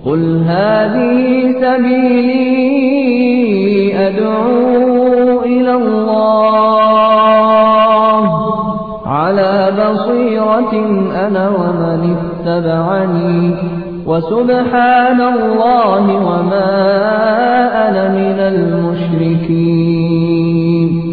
قل هذه سبيلي أدعو إلى الله على بصيرة أنا ومن اتبعني وسبحان الله وما أنا من المشركين.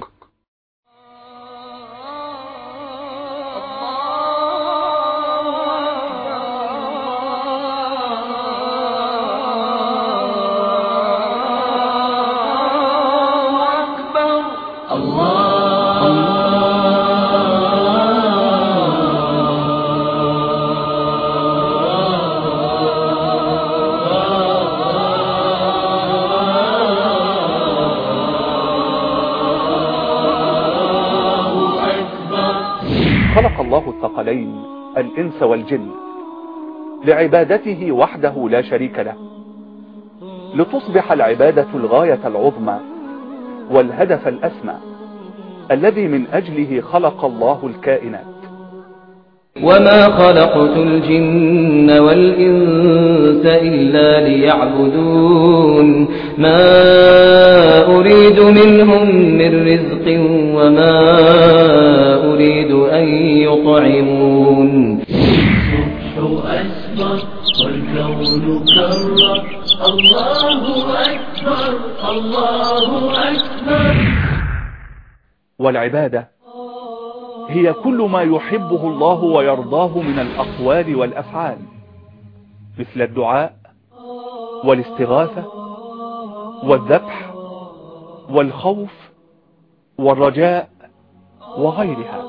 خلق الله الثقلين الإنس والجن لعبادته وحده لا شريك له، لتصبح العبادة الغاية العظمى والهدف الأسمى الذي من أجله خلق الله الكائنات. وما خلقت الجن والإنس إلا ليعبدون ما أريد منهم من رزق وما أريد أن يطعمون. الصبح أسبر والكون كرر الله أكبر الله أكبر. والعبادة هي كل ما يحبه الله ويرضاه من الأقوال والأفعال، مثل الدعاء والاستغاثة والذبح والخوف والرجاء وغيرها.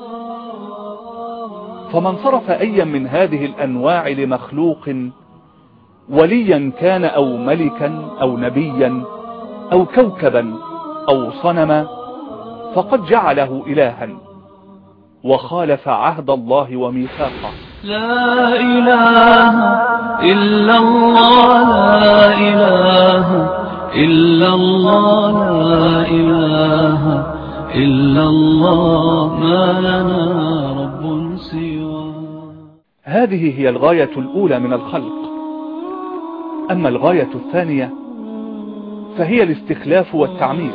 فمن صرف أيا من هذه الأنواع لمخلوق، وليا كان أو ملكا أو نبيا أو كوكبا أو صنما، فقد جعله إلها وخالف عهد الله وميثاقه. لا إله إلا الله لا إله إلا الله لا إله إلا الله ما لنا رب سواه. هذه هي الغاية الأولى من الخلق. أما الغاية الثانية فهي الاستخلاف والتعمير،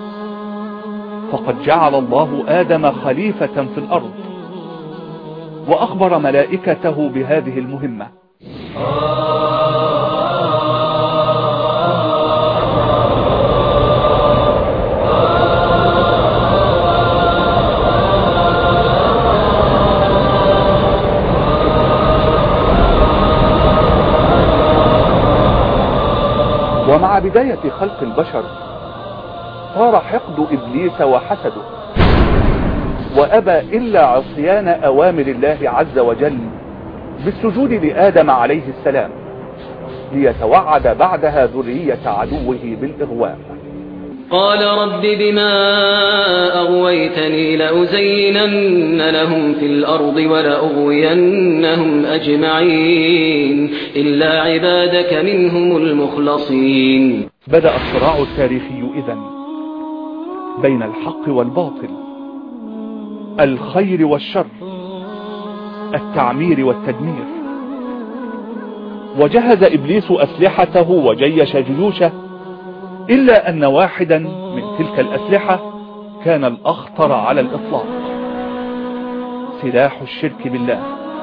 فقد جعل الله آدم خليفة في الأرض وأخبر ملائكته بهذه المهمة. ومع بداية خلق البشر صار حقد إبليس وحسده، وأبى إلا عصيان أوامر الله عز وجل بالسجود لآدم عليه السلام، ليتوعد بعدها ذرية عدوه بالإغواء. قال رب بما أغويتني لأزينن لهم في الأرض ولأغوينهم أجمعين إلا عبادك منهم المخلصين. بدأ الصراع التاريخي إذن بين الحق والباطل، الخير والشر، التعمير والتدمير. وجهز إبليس أسلحته وجيش جيوشه، إلا أن واحدا من تلك الأسلحة كان الأخطر على الإطلاق، سلاح الشرك بالله،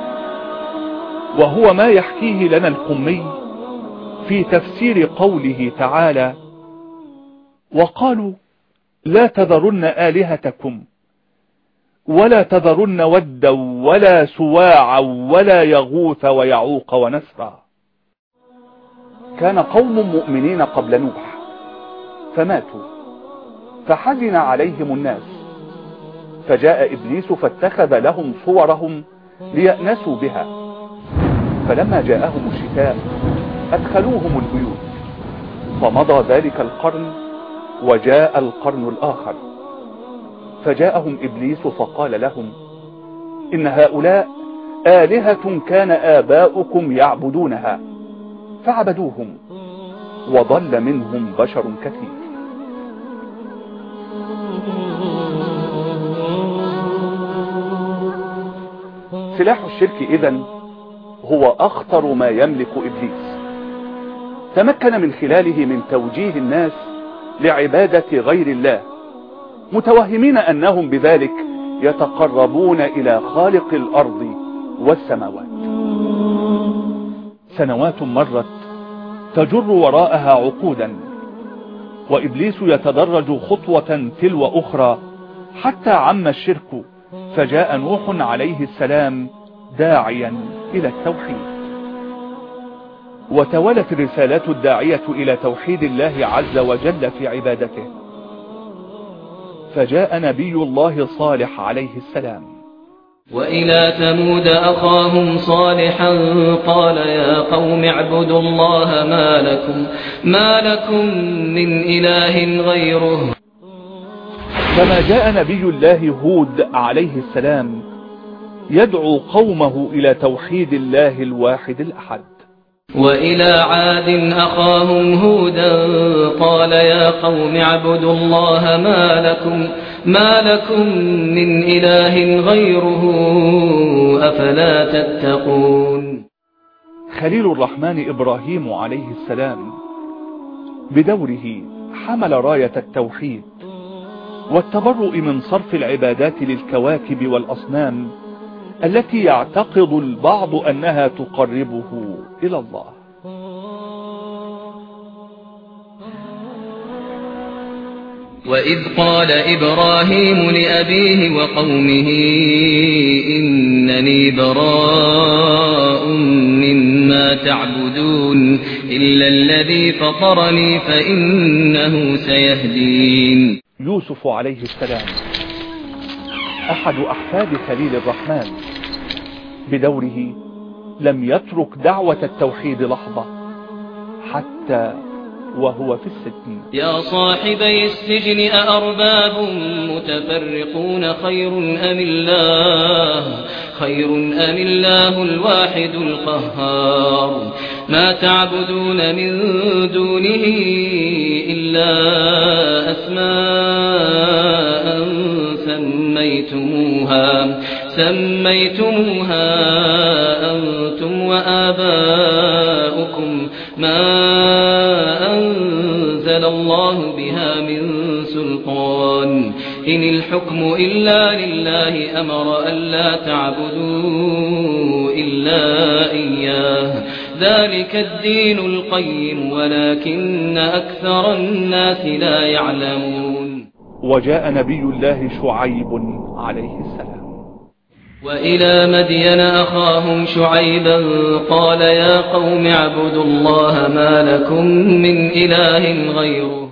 وهو ما يحكيه لنا القمي في تفسير قوله تعالى: وقالوا لا تذرن آلهتكم ولا تذرن ودا ولا سواعا ولا يغوث ويعوق ونسرا. كان قوم مؤمنين قبل نوح فماتوا، فحزن عليهم الناس، فجاء إبليس فاتخذ لهم صورهم ليأنسوا بها. فلما جاءهم الشتاء أدخلوهم البيوت، فمضى ذلك القرن وجاء القرن الآخر، فجاءهم إبليس فقال لهم: إن هؤلاء آلهة كان آباؤكم يعبدونها فعبدوهم وضل منهم بشر كثير. سلاح الشرك إذن هو أخطر ما يملك إبليس، تمكن من خلاله من توجيه الناس لعبادة غير الله، متوهمين أنهم بذلك يتقربون إلى خالق الأرض والسماوات. سنوات مرت تجر وراءها عقودا، وإبليس يتدرج خطوة تلو أخرى حتى عم الشرك، فجاء نوح عليه السلام داعيا إلى التوحيد، وتوالت الرسالات الداعية إلى توحيد الله عز وجل في عبادته، فجاء نبي الله صالح عليه السلام. وإلى ثمود أخاهم صالحا قال يا قوم اعبدوا الله ما لكم من إله غيره. كما جاء نبي الله هود عليه السلام يدعو قومه إلى توحيد الله الواحد الأحد. وإلى عاد أخاهم هودا قال يا قوم اعبدوا الله ما لكم من إله غيره أفلا تتقون. خليل الرحمن إبراهيم عليه السلام بدوره حمل راية التوحيد والتبرؤ من صرف العبادات للكواكب والأصنام التي يعتقد البعض أنها تقربه إلى الله. وإذ قال إبراهيم لأبيه وقومه إنني براء مما تعبدون إلا الذي فطرني فإنه سيهدين. يوسف عليه السلام أحد أحفاد خليل الرحمن بدوره لم يترك دعوة التوحيد لحظة حتى وهو في السجن. يا صاحبي السجن أأرباب متفرقون خير أم الله الواحد القهار. ما تعبدون من دونه إلا أسماء سميتموها أنتم وآباؤكم ما أنزل الله بها من سلطان إن الحكم إلا لله أمر ألا تعبدوا إلا إياه ذلك الدين القيم ولكن أكثر الناس لا يعلمون. وجاء نبي الله شعيب عليه السلام. وإلى مدين أخاهم شعيبا قال يا قوم اعبدوا الله ما لكم من إله غيره.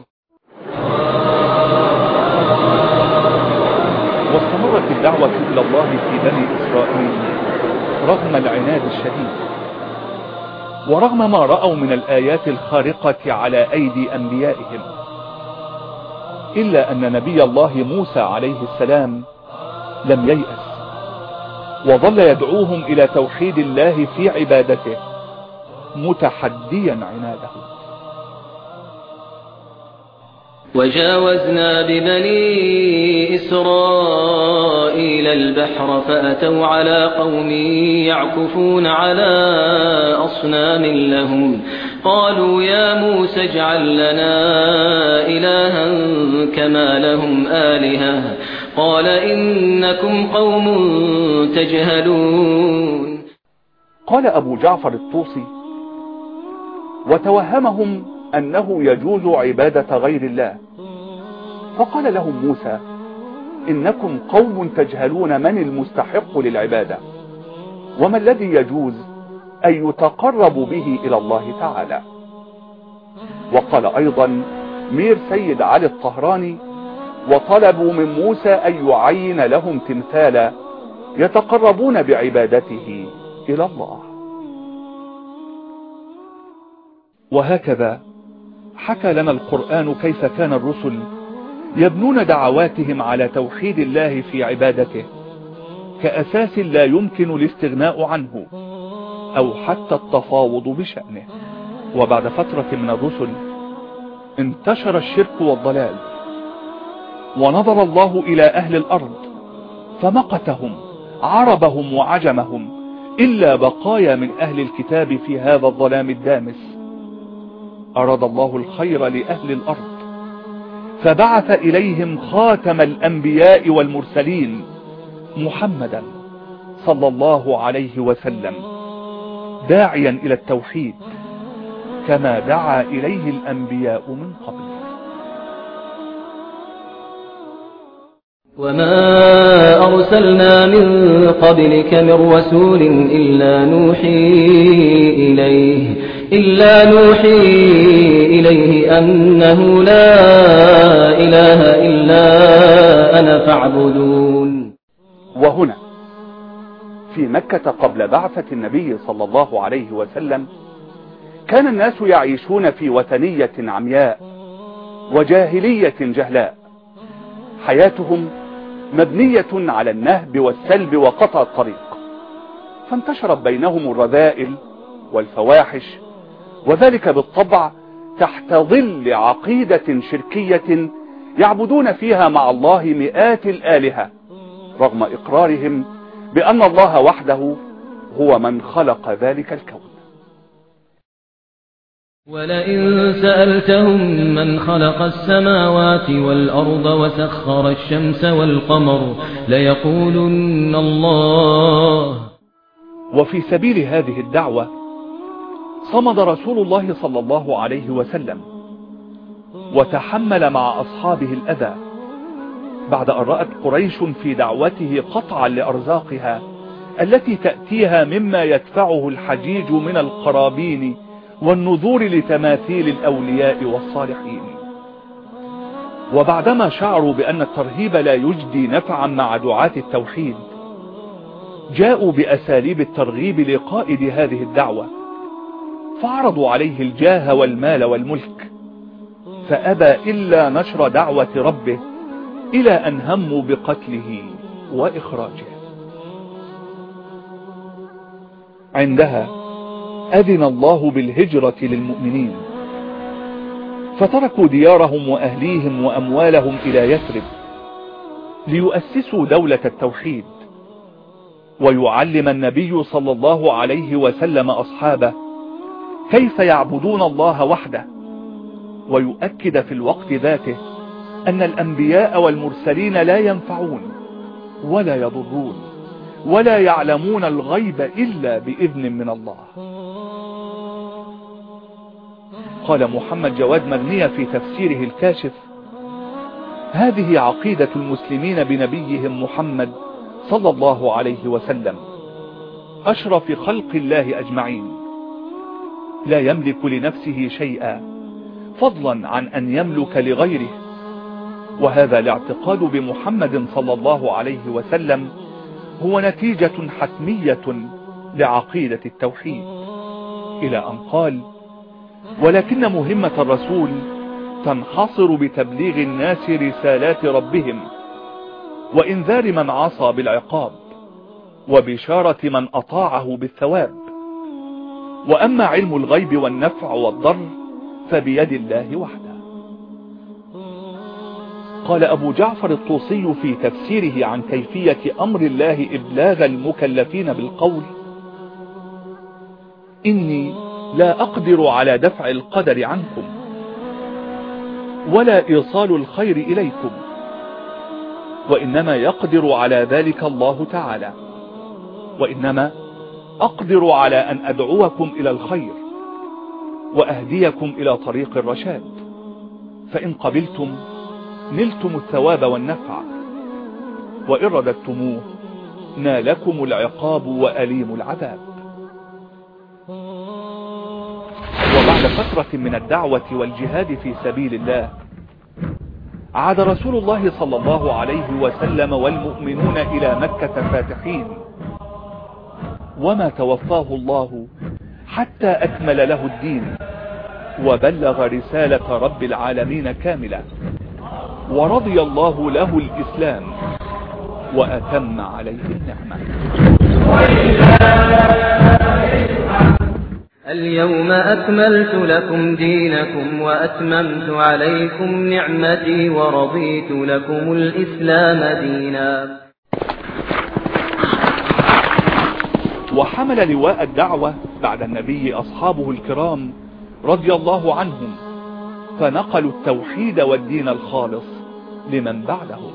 واستمرت الدعوة إلى الله في بني إسرائيل رغم العناد الشديد، ورغم ما رأوا من الآيات الخارقة على أيدي أنبيائهم، إلا أن نبي الله موسى عليه السلام لم ييأس، وظل يدعوهم إلى توحيد الله في عبادته متحديا عناده. وجاوزنا ببني إسرائيل البحر فأتوا على قوم يعكفون على أصنام لهم قالوا يا موسى اجعل لنا إلها كما لهم آلهة قال إنكم قوم تجهلون. قال أبو جعفر الطوسي وتوهمهم أنه يجوز عبادة غير الله، فقال لهم موسى إنكم قوم تجهلون من المستحق للعبادة وما الذي يجوز أن يتقرب به إلى الله تعالى. وقال أيضا مير سيد علي الطهراني وطلبوا من موسى أن يعين لهم تمثالا يتقربون بعبادته إلى الله. وهكذا حكى لنا القرآن كيف كان الرسل يبنون دعواتهم على توحيد الله في عبادته كأساس لا يمكن الاستغناء عنه أو حتى التفاوض بشأنه. وبعد فترة من الرسل انتشر الشرك والضلال، ونظر الله إلى أهل الأرض فمقتهم عربهم وعجمهم إلا بقايا من أهل الكتاب في هذا الظلام الدامس، أراد الله الخير لأهل الأرض فبعث إليهم خاتم الأنبياء والمرسلين محمدا صلى الله عليه وسلم داعيا إلى التوحيد كما دعا إليه الأنبياء من قبل. وما أرسلنا من قبلك من رسول إلا نوحي إليه أنه لا إله إلا أنا فاعبدون. وهنا في مكة قبل بعثة النبي صلى الله عليه وسلم كان الناس يعيشون في وثنية عمياء وجاهلية جهلاء، حياتهم مبنية على النهب والسلب وقطع الطريق، فانتشرت بينهم الرذائل والفواحش، وذلك بالطبع تحت ظل عقيدة شركية يعبدون فيها مع الله مئات الآلهة، رغم إقرارهم بأن الله وحده هو من خلق ذلك الكون. ولئن سألتهم من خلق السماوات والأرض وسخر الشمس والقمر ليقولن الله. وفي سبيل هذه الدعوة صمد رسول الله صلى الله عليه وسلم وتحمل مع أصحابه الأذى بعد أن رأت قريش في دعوته قطعا لأرزاقها التي تأتيها مما يدفعه الحجيج من القرابين والنذور لتماثيل الأولياء والصالحين. وبعدما شعروا بأن الترهيب لا يجدي نفعا مع دعاة التوحيد جاءوا بأساليب الترغيب لقائد هذه الدعوة، فعرضوا عليه الجاه والمال والملك، فأبى إلا نشر دعوة ربه إلى أن هموا بقتله وإخراجه. عندها أذن الله بالهجرة للمؤمنين، فتركوا ديارهم وأهليهم وأموالهم إلى يثرب ليؤسسوا دولة التوحيد، ويعلم النبي صلى الله عليه وسلم أصحابه كيف يعبدون الله وحده، ويؤكد في الوقت ذاته أن الأنبياء والمرسلين لا ينفعون ولا يضرون ولا يعلمون الغيب إلا بإذن من الله. قال محمد جواد مرنية في تفسيره الكاشف: هذه عقيدة المسلمين بنبيهم محمد صلى الله عليه وسلم أشرف خلق الله أجمعين، لا يملك لنفسه شيئا فضلا عن أن يملك لغيره، وهذا الاعتقاد بمحمد صلى الله عليه وسلم هو نتيجة حتمية لعقيدة التوحيد، إلى أن قال: ولكن مهمة الرسول تنحصر بتبليغ الناس رسالات ربهم وإنذار من عصى بالعقاب وبشارة من أطاعه بالثواب، وأما علم الغيب والنفع والضر فبيد الله وحده. قال أبو جعفر الطوسي في تفسيره عن كيفية أمر الله إبلاغ المكلفين بالقول: إني لا أقدر على دفع القدر عنكم ولا إيصال الخير إليكم، وإنما يقدر على ذلك الله تعالى، وإنما أقدر على أن أدعوكم إلى الخير وأهديكم إلى طريق الرشاد، فإن قبلتم نلتم الثواب والنفع، وإن رددتموه نالكم العقاب وأليم العذاب. وبعد فترة من الدعوة والجهاد في سبيل الله عاد رسول الله صلى الله عليه وسلم والمؤمنون إلى مكة فاتحين، وما توفاه الله حتى أكمل له الدين وبلغ رسالة رب العالمين كاملة، ورضي الله له الإسلام وأتم عليه النعمة. اليوم أكملت لكم دينكم وأتممت عليكم نعمتي ورضيت لكم الإسلام دينا. وحمل لواء الدعوة بعد النبي أصحابه الكرام رضي الله عنهم، فنقلوا التوحيد والدين الخالص لمن بعدهم.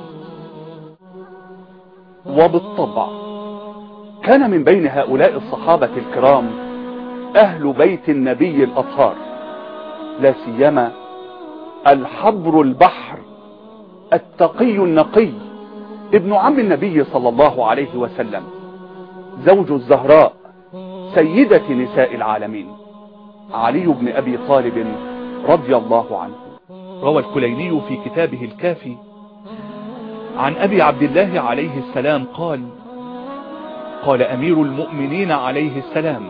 وبالطبع كان من بين هؤلاء الصحابة الكرام أهل بيت النبي الأطهار، لا سيما الحبر البحر التقي النقي ابن عم النبي صلى الله عليه وسلم، زوج الزهراء سيدة نساء العالمين، علي بن أبي طالب رضي الله عنه. روى الكليني في كتابه الكافي عن أبي عبد الله عليه السلام قال: قال أمير المؤمنين عليه السلام: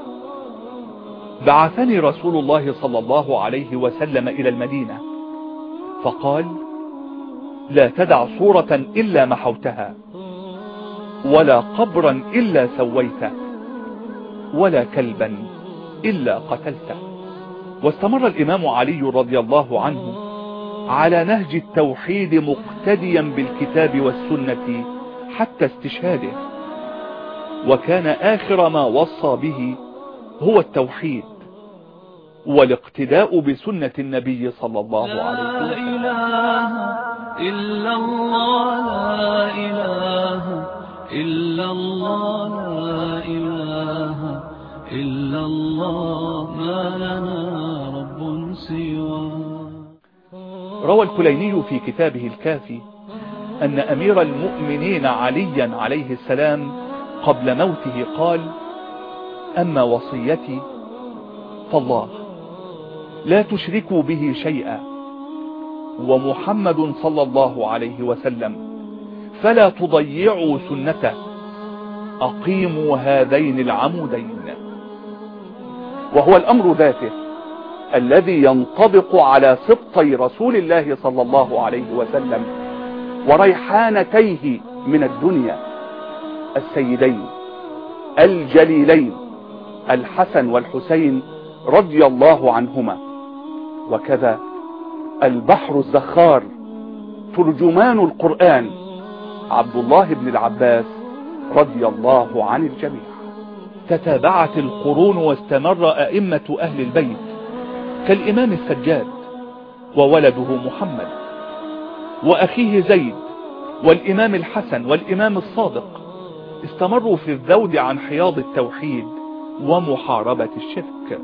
بعثني رسول الله صلى الله عليه وسلم إلى المدينة فقال: لا تدع صورة إلا محوتها، ولا قبرا إلا سويته، ولا كلبا إلا قتلته. واستمر الإمام علي رضي الله عنه على نهج التوحيد مقتديا بالكتاب والسنة حتى استشهاده، وكان آخر ما وصى به هو التوحيد والاقتداء بسنة النبي صلى الله عليه وسلم. لا إله إلا الله، لا إله إلا الله، لا إله إلا الله، ما لنا رب سواه. روى الكليني في كتابه الكافي أن أمير المؤمنين عليا عليه السلام قبل موته قال: أما وصيتي فالله لا تشركوا به شيئا، ومحمد صلى الله عليه وسلم فلا تضيعوا سنته، أقيموا هذين العمودين. وهو الأمر ذاته الذي ينطبق على سبطي رسول الله صلى الله عليه وسلم وريحانتيه من الدنيا السيدين الجليلين الحسن والحسين رضي الله عنهما، وكذا البحر الزخار ترجمان القرآن عبد الله بن العباس رضي الله عن الجميع. تتابعت القرون واستمر أئمة أهل البيت كالإمام السجاد وولده محمد وأخيه زيد والإمام الحسن والإمام الصادق، استمروا في الذود عن حياض التوحيد ومحاربة الشرك.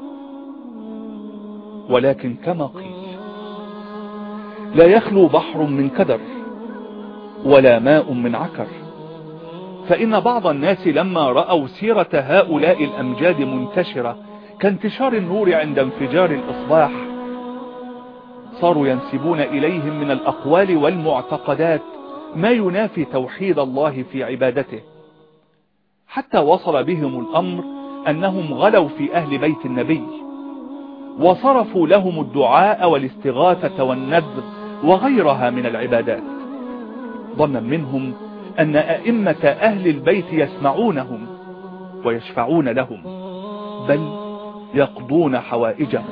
ولكن كما قيل: لا يخلو بحر من كدر ولا ماء من عكر. فإن بعض الناس لما رأوا سيرة هؤلاء الأمجاد منتشرة كانتشار النور عند انفجار الإصباح، صاروا ينسبون إليهم من الأقوال والمعتقدات ما ينافي توحيد الله في عبادته، حتى وصل بهم الأمر أنهم غلوا في أهل بيت النبي وصرفوا لهم الدعاء والاستغاثة والنذر وغيرها من العبادات، ظنا منهم أن أئمة أهل البيت يسمعونهم ويشفعون لهم، بل يقضون حوائجهم.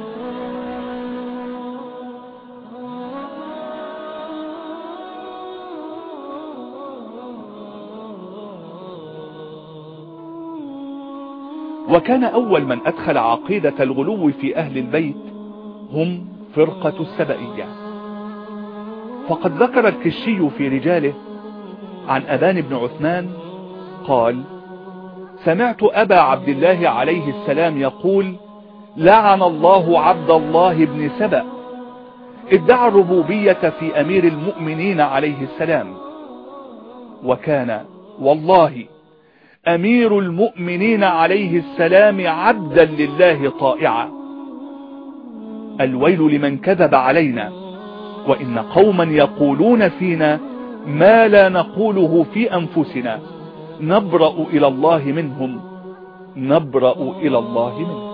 وكان أول من أدخل عقيدة الغلو في أهل البيت هم فرقة السبئية. فقد ذكر الكشي في رجاله عن أبان بن عثمان قال: سمعت أبا عبد الله عليه السلام يقول: لعن الله عبد الله بن سبأ، ادعى الربوبية في أمير المؤمنين عليه السلام، وكان والله أمير المؤمنين عليه السلام عبدا لله طائعا. الويل لمن كذب علينا، وإن قوما يقولون فينا ما لا نقوله في أنفسنا، نبرأ إلى الله منهم، نبرأ إلى الله منهم.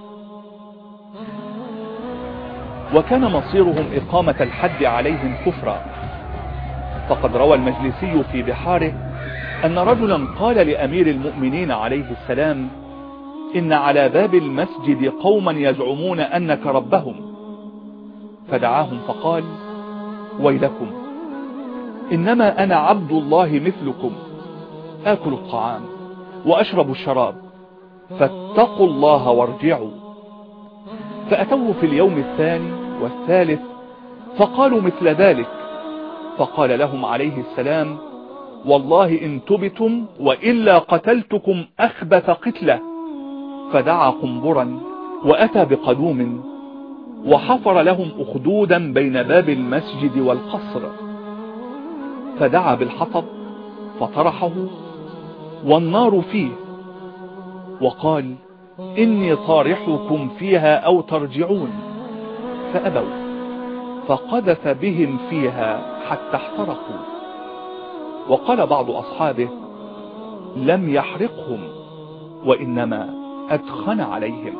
وكان مصيرهم إقامة الحد عليهم كفرا. فقد روى المجلسي في بحاره أن رجلا قال لأمير المؤمنين عليه السلام: إن على باب المسجد قوما يزعمون أنك ربهم. فدعاهم فقال: ويلكم، إنما أنا عبد الله مثلكم، آكل الطعام وأشرب الشراب، فاتقوا الله وارجعوا. فأتوه في اليوم الثاني والثالث فقالوا مثل ذلك، فقال لهم عليه السلام: والله إن تبتم وإلا قتلتكم أخبث قتلة. فدعا قنبرا وأتى بقدوم وحفر لهم أخدودا بين باب المسجد والقصر، فدعا بالحطب فطرحه والنار فيه، وقال: إني طارحكم فيها أو ترجعون، فأبوا، فقذف بهم فيها حتى احترقوا. وقال بعض أصحابه: لم يحرقهم وإنما أدخن عليهم.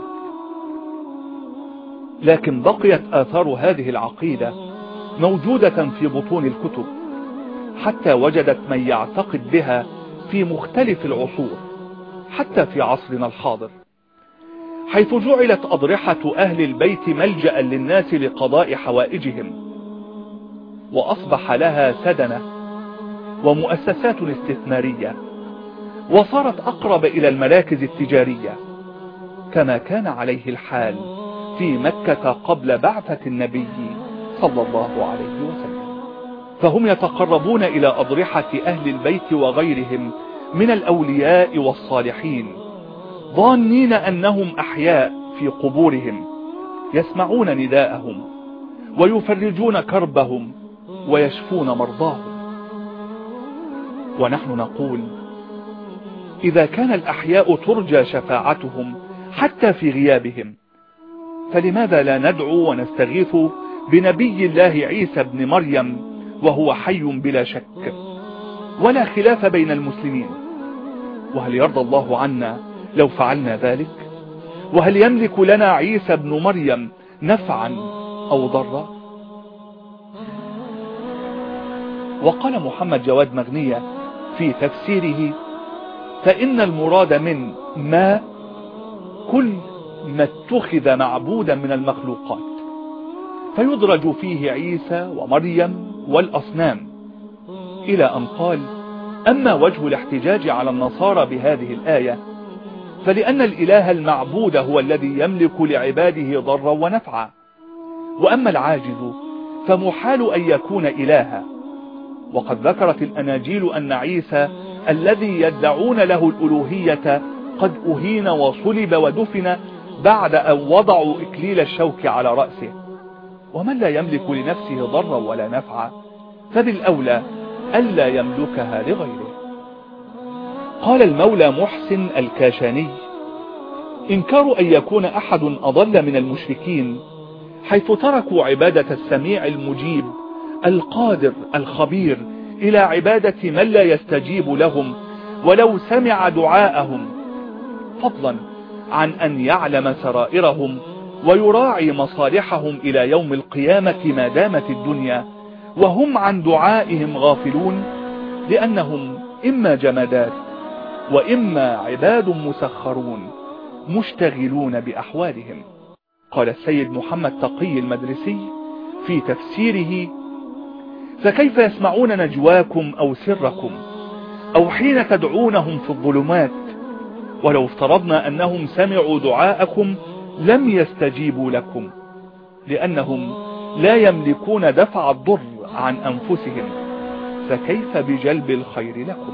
لكن بقيت آثار هذه العقيدة موجودة في بطون الكتب، حتى وجدت من يعتقد بها في مختلف العصور، حتى في عصرنا الحاضر، حيث جعلت أضرحة أهل البيت ملجأ للناس لقضاء حوائجهم، وأصبح لها سدنة ومؤسسات استثمارية، وصارت أقرب إلى المراكز التجارية، كما كان عليه الحال في مكة قبل بعثة النبي صلى الله عليه وسلم. فهم يتقربون إلى أضرحة أهل البيت وغيرهم من الأولياء والصالحين، ظانين أنهم أحياء في قبورهم، يسمعون نداءهم ويفرجون كربهم ويشفون مرضاهم. ونحن نقول: إذا كان الأحياء ترجى شفاعتهم حتى في غيابهم، فلماذا لا ندعو ونستغيث بنبي الله عيسى بن مريم وهو حي بلا شك، ولا خلاف بين المسلمين؟ وهل يرضى الله عنا لو فعلنا ذلك؟ وهل يملك لنا عيسى بن مريم نفعا أو ضرا؟ وقال محمد جواد مغنية في تفسيره: فإن المراد من ما كل ما اتخذ معبودا من المخلوقات، فيدرج فيه عيسى ومريم والأصنام، إلى أن قال: أما وجه الاحتجاج على النصارى بهذه الآية، فلأن الإله المعبود هو الذي يملك لعباده ضرا ونفعا، وأما العاجز فمحال أن يكون إلها. وقد ذكرت الأناجيل أن عيسى الذي يدعون له الألوهية قد أهين وصلب ودفن بعد أن وضعوا إكليل الشوك على رأسه. ومن لا يملك لنفسه ضرا ولا نفعا فبالأولى ألا يملكها لغيره. قال المولى محسن الكاشاني: إنكار أن يكون أحد أضل من المشركين حيث تركوا عبادة السميع المجيب القادر الخبير إلى عبادة من لا يستجيب لهم ولو سمع دعاءهم، فضلا عن أن يعلم سرائرهم ويراعي مصالحهم إلى يوم القيامة ما دامت الدنيا وهم عن دعائهم غافلون، لأنهم إما جمادات وإما عباد مسخرون مشتغلون بأحوالهم. قال السيد محمد تقي المدرسي في تفسيره: فكيف يسمعون نجواكم أو سركم أو حين تدعونهم في الظلمات، ولو افترضنا أنهم سمعوا دعاءكم لم يستجيبوا لكم، لأنهم لا يملكون دفع الضر عن أنفسهم، فكيف بجلب الخير لكم؟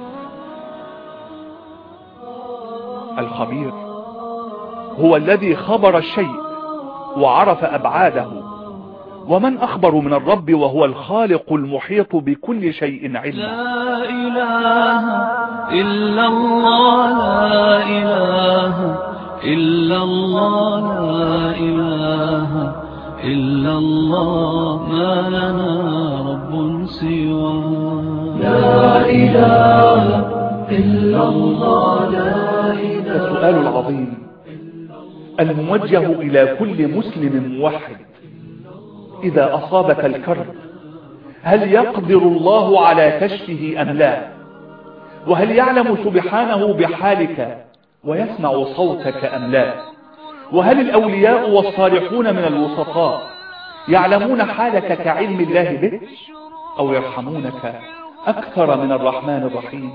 الخبير هو الذي خبر الشيء وعرف أبعاده، ومن أخبر من الرب وهو الخالق المحيط بكل شيء علما. لا إله إلا الله، لا إله إلا الله، لا إله إلا الله، ما لنا رب سواه. لا إله إلا الله، لا إله. السؤال العظيم الموجه إلى كل مسلم موحد: إذا أصابك الكرب هل يقدر الله على كشفه أم لا؟ وهل يعلم سبحانه بحالك ويسمع صوتك أم لا؟ وهل الأولياء والصالحون من الوسطاء يعلمون حالك كعلم الله بك، أو يرحمونك أكثر من الرحمن الرحيم؟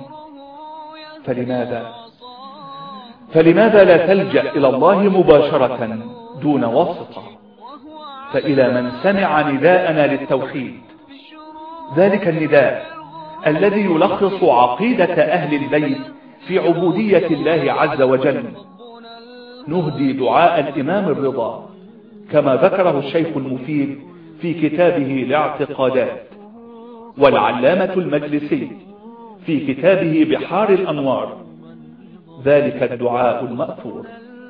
فلماذا لا تلجأ إلى الله مباشرة دون واسطة. فإلى من سمع نداءنا للتوحيد، ذلك النداء الذي يلخص عقيدة أهل البيت في عبودية الله عز وجل، نهدي دعاء الإمام الرضا كما ذكره الشيخ المفيد في كتابه الاعتقادات، والعلامة المجلسي في كتابه بحار الأنوار، ذلك الدعاء المأثور: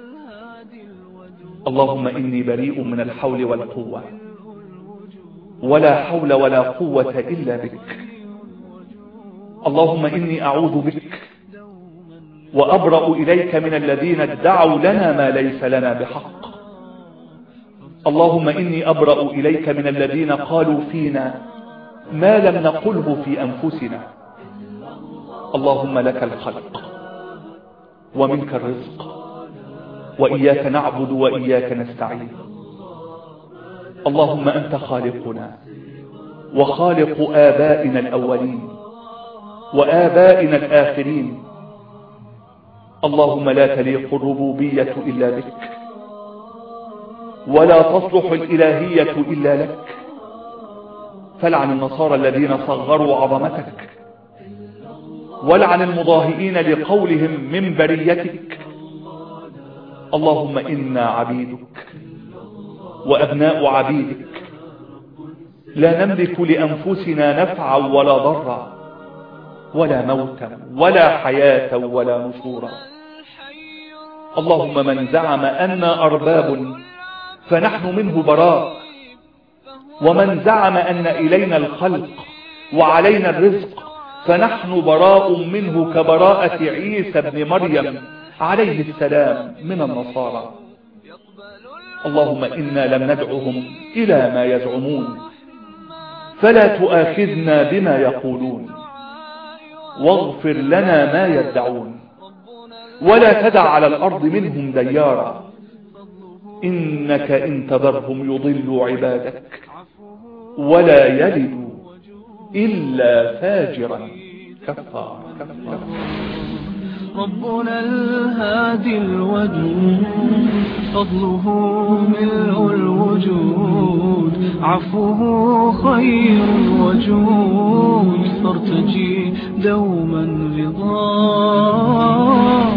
اللهم إني بريء من الحول والقوة، ولا حول ولا قوة إلا بك. اللهم إني أعوذ بك وأبرأ إليك من الذين ادعوا لنا ما ليس لنا بحق. اللهم إني أبرأ إليك من الذين قالوا فينا ما لم نقله في أنفسنا. اللهم لك الخلق ومنك الرزق، وإياك نعبد وإياك نستعين. اللهم أنت خالقنا وخالق آبائنا الأولين وآبائنا الآخرين. اللهم لا تليق الربوبية إلا بك، ولا تصلح الإلهية إلا لك. فلعن النصارى الذين صغروا عظمتك، ولعن المضاهئين لقولهم من بريتك. اللهم إنا عبيدك وأبناء عبيدك، لا نملك لأنفسنا نفعا ولا ضرا، ولا موتا ولا حياة ولا نشورا. اللهم من زعم أننا أرباب فنحن منه براء، ومن زعم أن إلينا الخلق وعلينا الرزق فنحن براء منه كبراءة عيسى بن مريم عليه السلام من النصارى. اللهم إنا لم ندعهم إلى ما يزعمون، فلا تؤاخذنا بما يقولون، واغفر لنا ما يدعون، ولا تدع على الأرض منهم ديارا، إنك إن تذرهم يضلوا عبادك ولا يلدوا إلا فاجرا كفارا. ربنا الهادي الودود، فضله ملء الوجود، عفوه خير وجود، فارتجي دوما رضاه،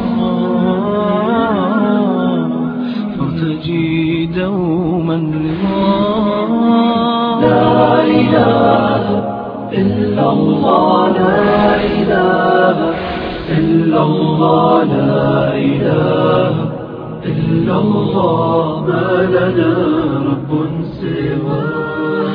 فارتجي دوما رضاه. لا إله إلا الله، لا إله إلا الله، لا إله إلا الله، ما لنا رب سواه.